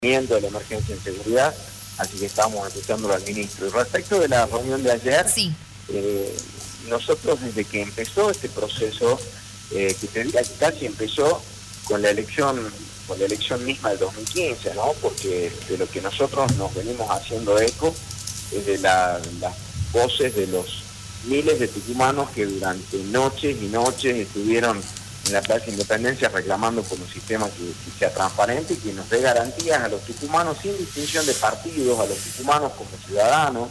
de la emergencia en seguridad, así que estábamos escuchándolo al ministro. Y respecto de la reunión de ayer, sí. Nosotros desde que empezó este proceso, que te diría que casi empezó con la elección misma del 2015, ¿no? Porque de lo que nosotros nos venimos haciendo eco es de las voces de los miles de tucumanos que durante noches y noches estuvieron en la Plaza Independencia reclamando por un sistema que sea transparente y que nos dé garantías a los tucumanos sin distinción de partidos, a los tucumanos como ciudadanos,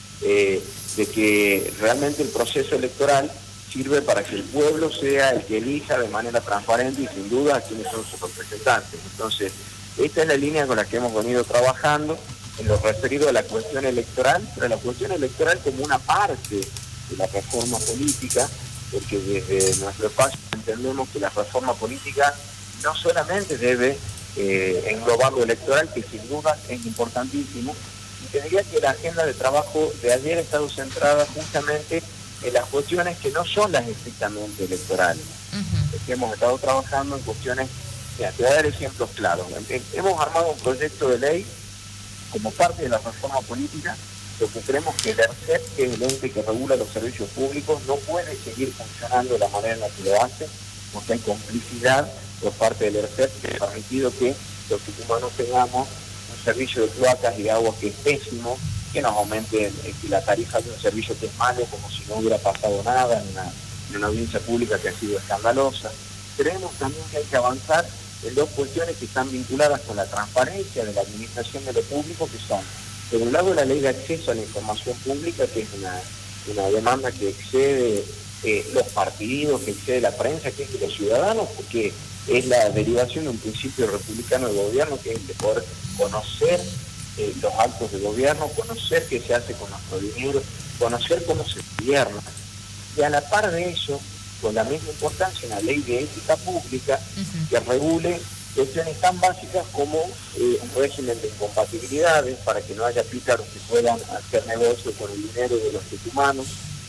de que realmente el proceso electoral sirve para que el pueblo sea el que elija de manera transparente y sin duda a quienes son sus representantes. Entonces, esta es la línea con la que hemos venido trabajando en lo referido a la cuestión electoral, pero la cuestión electoral como una parte de la reforma política, porque desde nuestro espacio entendemos que la reforma política no solamente debe englobar lo electoral, que sin duda es importantísimo, y te diría que la agenda de trabajo de ayer ha estado centrada justamente en las cuestiones que no son las estrictamente electorales. Es que hemos estado trabajando en cuestiones, mira, te voy a dar ejemplos claros. Hemos armado un proyecto de ley como parte de la reforma política, porque creemos que el ERCEP, que es el ente que regula los servicios públicos, no puede seguir funcionando de la manera en la que lo hace, porque hay complicidad por parte del ERCEP que ha permitido que los tucumanos tengamos un servicio de cloacas y de agua que es pésimo, que nos aumenten la tarifa de un servicio que es malo, como si no hubiera pasado nada en una audiencia pública que ha sido escandalosa. Creemos también que hay que avanzar en dos cuestiones que están vinculadas con la transparencia de la administración de lo público, que son, por un lado, la ley de acceso a la información pública, que es una demanda que excede los partidos, que excede la prensa, que es de los ciudadanos, porque es la derivación de un principio republicano de gobierno, que es el de poder conocer los actos de gobierno, conocer qué se hace con nuestro dinero, conocer cómo se gobierna. Y a la par de eso, con la misma importancia, una ley de ética pública que regule cuestiones tan básicas como un régimen de incompatibilidades para que no haya pícaros que puedan hacer negocio con el dinero de los tucumanos,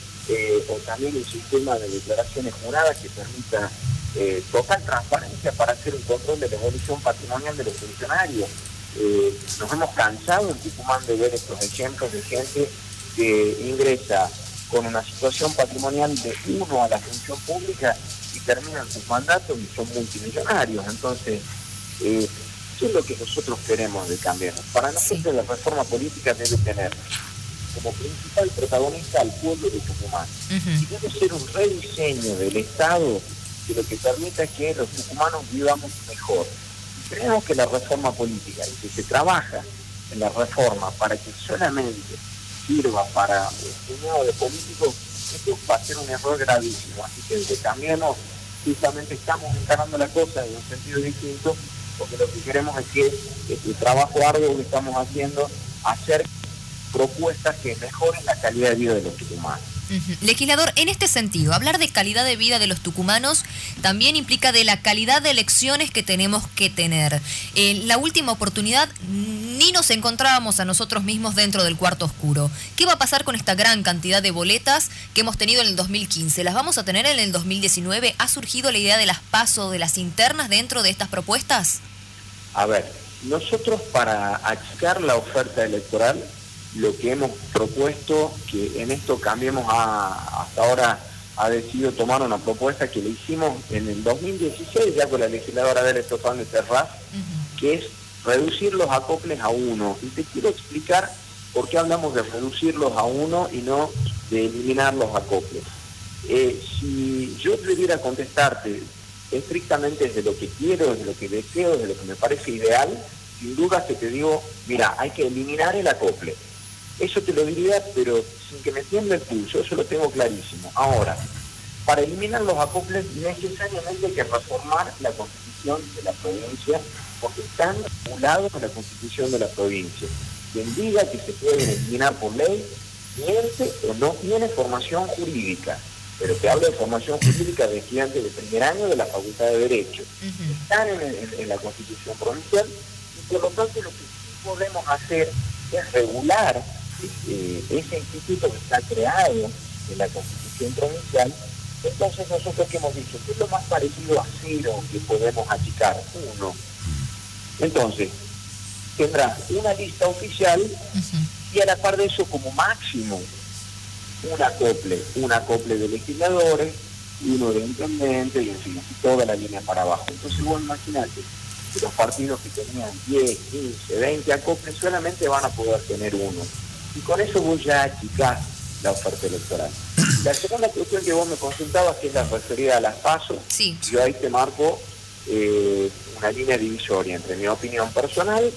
o también un sistema de declaraciones juradas que permita total transparencia para hacer un control de la evolución patrimonial de los funcionarios. Nos hemos cansado en Tucumán de ver estos ejemplos de gente que ingresa con una situación patrimonial de uno a la función pública y terminan sus mandatos y son multimillonarios. Entonces, ¿qué es lo que nosotros queremos de cambiar? Para nosotros la reforma política debe tener como principal protagonista al pueblo de Tucumán. Y debe ser un rediseño del Estado que lo que permita que los tucumanos vivamos mejor. Y creemos que la reforma política, y que se trabaja en la reforma para que solamente sirva para un puñado de políticos, esto va a ser un error gravísimo. Así que desde Cambiemos justamente estamos encarando la cosa en un sentido distinto, porque lo que queremos es que el trabajo arduo que estamos haciendo, hacer propuestas que mejoren la calidad de vida de los tucumanos. Legislador, en este sentido, hablar de calidad de vida de los tucumanos también implica de la calidad de elecciones que tenemos que tener. En la última oportunidad ni nos encontrábamos a nosotros mismos dentro del cuarto oscuro. ¿Qué va a pasar con esta gran cantidad de boletas que hemos tenido en el 2015? ¿Las vamos a tener en el 2019? ¿Ha surgido la idea de las PASO, de las internas dentro de estas propuestas? A ver, nosotros para achicar la oferta electoral, lo que hemos propuesto, que en esto Cambiemos hasta ahora ha decidido tomar una propuesta que le hicimos en el 2016, ya con la legisladora Adela Estofan de Terraz, que es reducir los acoples a 1. Y te quiero explicar por qué hablamos de reducirlos a 1 y no de eliminar los acoples. Si yo pudiera contestarte estrictamente desde lo que quiero, desde lo que deseo, desde lo que me parece ideal, sin duda que te digo, mira, hay que eliminar el acople. Eso te lo diría, pero sin que me tiemble el pulso, eso lo tengo clarísimo. Ahora, para eliminar los acoples necesariamente hay que reformar la Constitución de la provincia, porque están regulados en la Constitución de la provincia. Quien diga que se pueden eliminar por ley, miente o no tiene formación jurídica. Pero te hablo de formación jurídica de estudiantes de primer año de la Facultad de Derecho. Están en la Constitución provincial y por lo tanto lo que sí podemos hacer es regular ese instituto que está creado en la Constitución provincial. Entonces nosotros que hemos dicho, ¿qué es lo más parecido a 0 que podemos achicar? 1. Entonces, tendrá una lista oficial y a la par de eso como máximo un acople de legisladores, uno de intendentes y en fin, toda la línea para abajo. Entonces vos imaginate que los partidos que tenían 10, 15, 20 acoples solamente van a poder tener uno. Y con eso vos ya achicás la oferta electoral. La segunda cuestión que vos me consultabas, que es la referida a las PASO, sí. Yo ahí te marco una línea divisoria entre mi opinión personal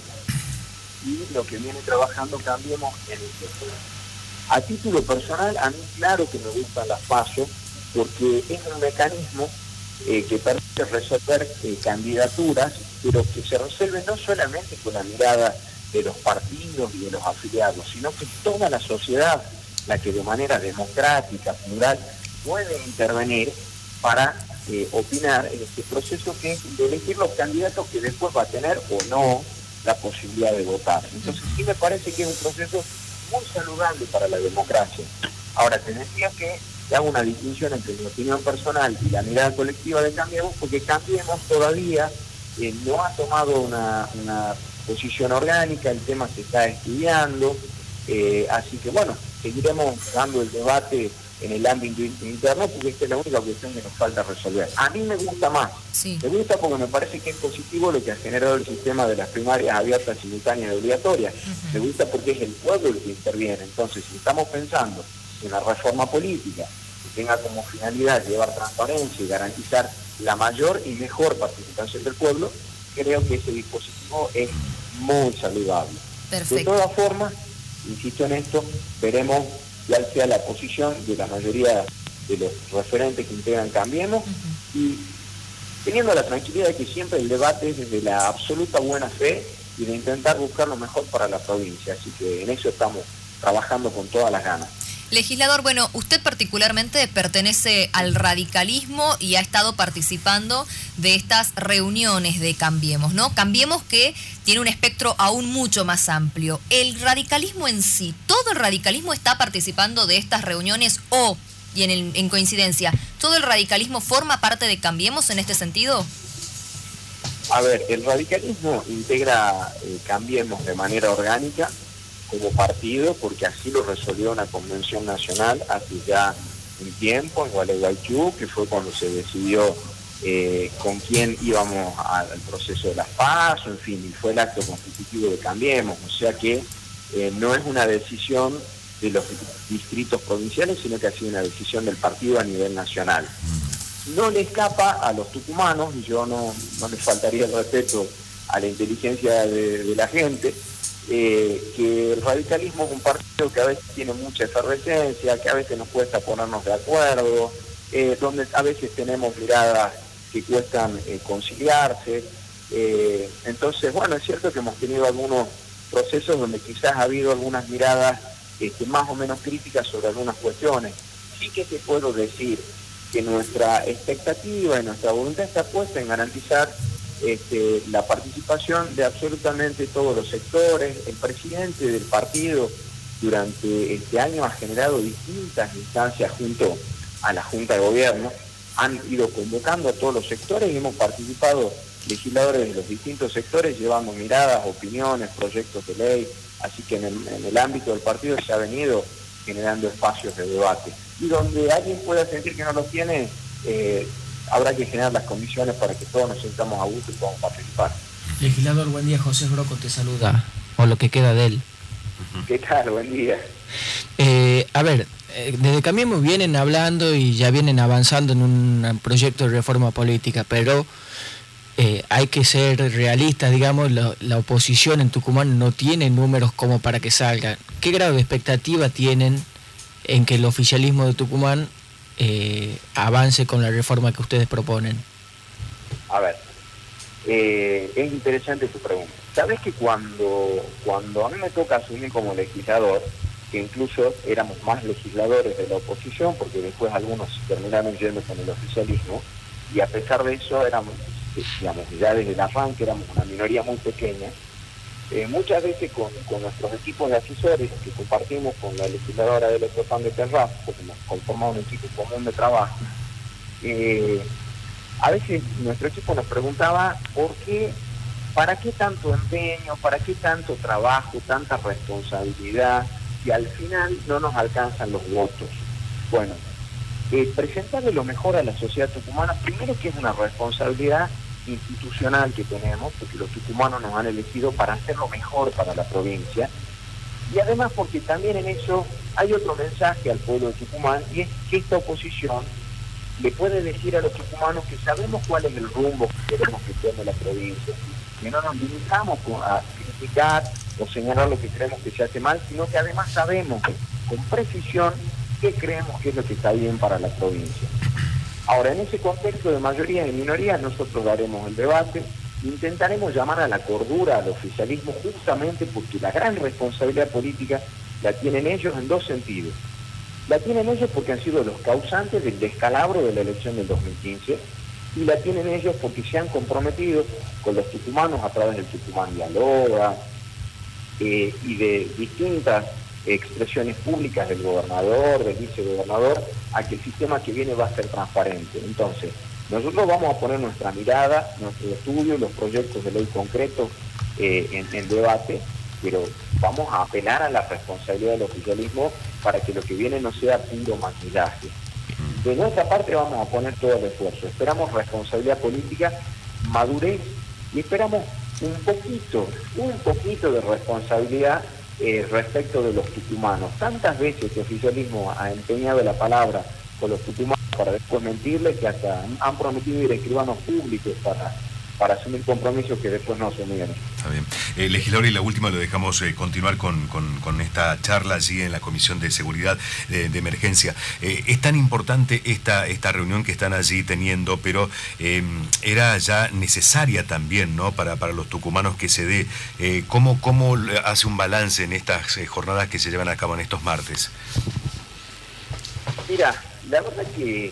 y lo que viene trabajando Cambiemos en el sector. A título personal, a mí claro que me gustan las PASO, porque es un mecanismo que permite resolver candidaturas, pero que se resuelve no solamente con la mirada de los partidos y de los afiliados, sino que toda la sociedad, la que de manera democrática, plural, puede intervenir para opinar en este proceso que es de elegir los candidatos que después va a tener o no la posibilidad de votar. Entonces sí me parece que es un proceso muy saludable para la democracia. Ahora, te decía que hago una distinción entre mi opinión personal y la mirada colectiva de Cambiemos, porque Cambiemos todavía no ha tomado una posición orgánica, el tema se está estudiando, así que bueno, seguiremos dando el debate en el ámbito interno, porque esta es la única cuestión que nos falta resolver. A mí me gusta más, sí. Me gusta porque me parece que es positivo lo que ha generado el sistema de las primarias abiertas, simultáneas y obligatorias. Me gusta porque es el pueblo el que interviene. Entonces, si estamos pensando en una reforma política que tenga como finalidad llevar transparencia y garantizar la mayor y mejor participación del pueblo, creo que ese dispositivo es muy saludable. Perfecto. De todas formas, insisto en esto, veremos cuál sea la posición de la mayoría de los referentes que integran Cambiemos y teniendo la tranquilidad de que siempre el debate es desde la absoluta buena fe y de intentar buscar lo mejor para la provincia. Así que en eso estamos trabajando con todas las ganas. Legislador, bueno, usted particularmente pertenece al radicalismo y ha estado participando de estas reuniones de Cambiemos, ¿no? Cambiemos que tiene un espectro aún mucho más amplio. ¿El radicalismo en sí, todo el radicalismo está participando de estas reuniones o, y en coincidencia, todo el radicalismo forma parte de Cambiemos en este sentido? A ver, el radicalismo integra Cambiemos de manera orgánica como partido, porque así lo resolvió una convención nacional hace ya un tiempo en Gualeguaychú, que fue cuando se decidió con quién íbamos al proceso de las PASO, en fin, y fue el acto constitutivo de Cambiemos, o sea que no es una decisión de los distritos provinciales, sino que ha sido una decisión del partido a nivel nacional. No le escapa a los tucumanos, y yo no les faltaría el respeto a la inteligencia de la gente, que el radicalismo es un partido que a veces tiene mucha efervescencia, que a veces nos cuesta ponernos de acuerdo, donde a veces tenemos miradas que cuestan conciliarse. Entonces, bueno, es cierto que hemos tenido algunos procesos donde quizás ha habido algunas miradas más o menos críticas sobre algunas cuestiones. Sí que te puedo decir que nuestra expectativa y nuestra voluntad está puesta en garantizar la participación de absolutamente todos los sectores. El presidente del partido durante este año ha generado distintas instancias junto a la Junta de Gobierno, han ido convocando a todos los sectores y hemos participado legisladores de los distintos sectores llevando miradas, opiniones, proyectos de ley, así que en el ámbito del partido se ha venido generando espacios de debate. Y donde alguien pueda sentir que no los tiene, habrá que generar las condiciones para que todos nos sintamos a gusto y podamos participar. Legislador, buen día. José Broco te saluda, o lo que queda de él. ¿Qué tal? Buen día. A ver, desde Cambiemos vienen hablando y ya vienen avanzando en un proyecto de reforma política, pero hay que ser realistas, digamos, la oposición en Tucumán no tiene números como para que salgan. ¿Qué grado de expectativa tienen en que el oficialismo de Tucumán avance con la reforma que ustedes proponen? A ver, es interesante tu pregunta. Sabes que cuando a mí me toca asumir como legislador, que incluso éramos más legisladores de la oposición, porque después algunos terminaron yendo con el oficialismo, y a pesar de eso éramos, digamos, ya desde el arranque éramos una minoría muy pequeña, muchas veces con nuestros equipos de asesores que compartimos con la legisladora de Electropan de Terraz, porque hemos conformado un equipo común de trabajo, a veces nuestro equipo nos preguntaba por qué ¿para qué tanto empeño, para qué tanto trabajo, tanta responsabilidad, si al final no nos alcanzan los votos? Bueno, presentarle lo mejor a la sociedad tucumana, primero que es una responsabilidad institucional que tenemos, porque los tucumanos nos han elegido para hacer lo mejor para la provincia, y además porque también en eso hay otro mensaje al pueblo de Tucumán, y es que esta oposición le puede decir a los tucumanos que sabemos cuál es el rumbo que queremos que tome la provincia, que no nos limitamos a criticar o señalar lo que creemos que se hace mal, sino que además sabemos con precisión qué creemos que es lo que está bien para la provincia. Ahora, en ese contexto de mayoría y minoría, nosotros daremos el debate, intentaremos llamar a la cordura al oficialismo, justamente porque la gran responsabilidad política la tienen ellos en dos sentidos. La tienen ellos porque han sido los causantes del descalabro de la elección del 2015, y la tienen ellos porque se han comprometido con los tucumanos a través del Tucumán Dialoga y de distintas expresiones públicas del gobernador, del vicegobernador, a que el sistema que viene va a ser transparente. Entonces, nosotros vamos a poner nuestra mirada, nuestro estudio, los proyectos de ley concretos en debate, pero vamos a apelar a la responsabilidad del oficialismo para que lo que viene no sea puro maquillaje. De nuestra parte vamos a poner todo el esfuerzo. Esperamos responsabilidad política, madurez, y esperamos un poquito de responsabilidad respecto de los tucumanos. Tantas veces el oficialismo ha empeñado la palabra con los tucumanos para después mentirles, que hasta han prometido ir a escribanos públicos para asumir compromisos que después no asumieron. Está bien. Legislador, y la última lo dejamos continuar con esta charla allí en la Comisión de Seguridad de Emergencia. Es tan importante esta reunión que están allí teniendo, pero era ya necesaria también, ¿no?, para los tucumanos que se dé. ¿Cómo hace un balance en estas jornadas que se llevan a cabo en estos martes? Mira, la verdad que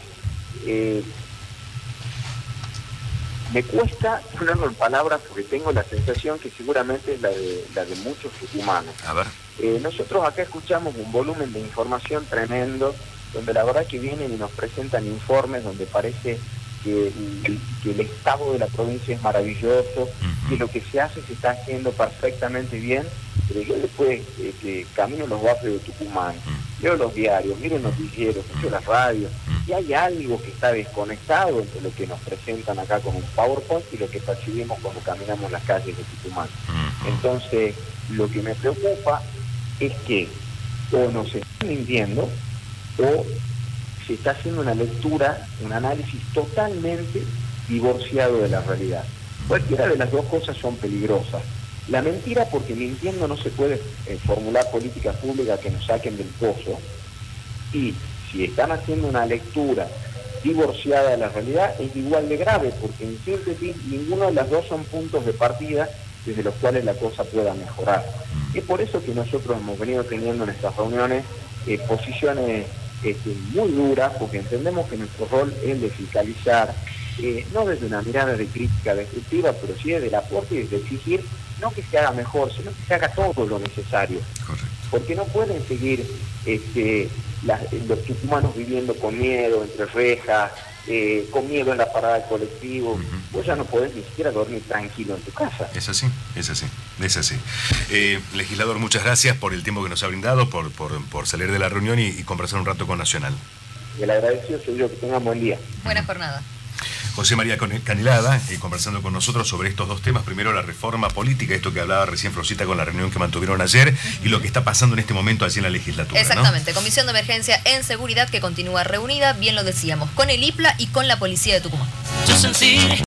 me cuesta ponerlo en palabras porque tengo la sensación que seguramente es la de muchos tucumanos. A ver. Nosotros acá escuchamos un volumen de información tremendo, donde la verdad que vienen y nos presentan informes donde parece que el estado de la provincia es maravilloso, que lo que se hace se está haciendo perfectamente bien, pero yo después que camino los barrios de Tucumán, leo los diarios, miro el noticiero, escucho las radios, y hay algo que está desconectado entre lo que nos presentan acá con un PowerPoint y lo que percibimos cuando caminamos las calles de Tucumán. Entonces, lo que me preocupa es que o nos están mintiendo o se está haciendo una lectura, un análisis totalmente divorciado de la realidad. Cualquiera de las dos cosas son peligrosas. La mentira, porque mintiendo no se puede formular políticas públicas que nos saquen del pozo, y si están haciendo una lectura divorciada de la realidad es igual de grave, porque en síntesis ninguno de las dos son puntos de partida desde los cuales la cosa pueda mejorar. Es por eso que nosotros hemos venido teniendo en estas reuniones posiciones muy duras, porque entendemos que nuestro rol es de fiscalizar, no desde una mirada de crítica destructiva, pero sí desde el aporte y desde exigir no que se haga mejor, sino que se haga todo lo necesario. Correcto. Porque no pueden seguir los tucumanos viviendo con miedo, entre rejas, con miedo en la parada del colectivo. Vos ya no podés ni siquiera dormir tranquilo en tu casa. Es así. Legislador, muchas gracias por el tiempo que nos ha brindado, por salir de la reunión y conversar un rato con Nacional. Y el agradecido soy yo, que tengan buen día. Buena jornada. José María Canelada, conversando con nosotros sobre estos dos temas. Primero, la reforma política, esto que hablaba recién Florcita con la reunión que mantuvieron ayer, y lo que está pasando en este momento allí en la legislatura. Exactamente, ¿no? Comisión de Emergencia en Seguridad que continúa reunida, bien lo decíamos, con el IPLA y con la Policía de Tucumán.